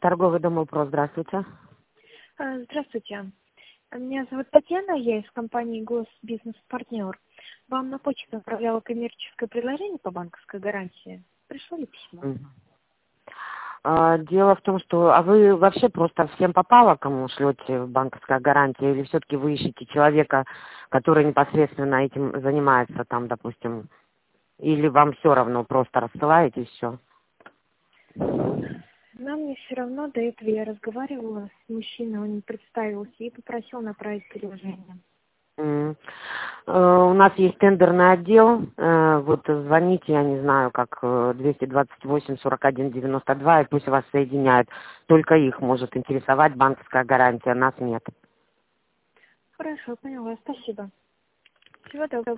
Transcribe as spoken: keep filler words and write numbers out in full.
Торговый дом «Упро», здравствуйте. А, Здравствуйте. Меня зовут Татьяна, я из компании «Госбизнес-партнер». Вам на почту отправляла коммерческое предложение по банковской гарантии. Пришло ли письмо? Мгм. А, Дело в том, что... А вы вообще просто всем попало, кому шлете банковская гарантия, или все-таки вы ищете человека, который непосредственно этим занимается, там, допустим, или вам все равно, просто рассылаете и все? Нам не все равно, до этого я разговаривала с мужчиной, он не представился и попросил направить предложение. М. Э, У нас есть тендерный отдел, э, вот звоните, я не знаю, как э, двести двадцать восемь сорок один девяносто два, и пусть вас соединяют. Только их может интересовать банковская гарантия, нас нет. Хорошо, поняла, спасибо. Всего доброго.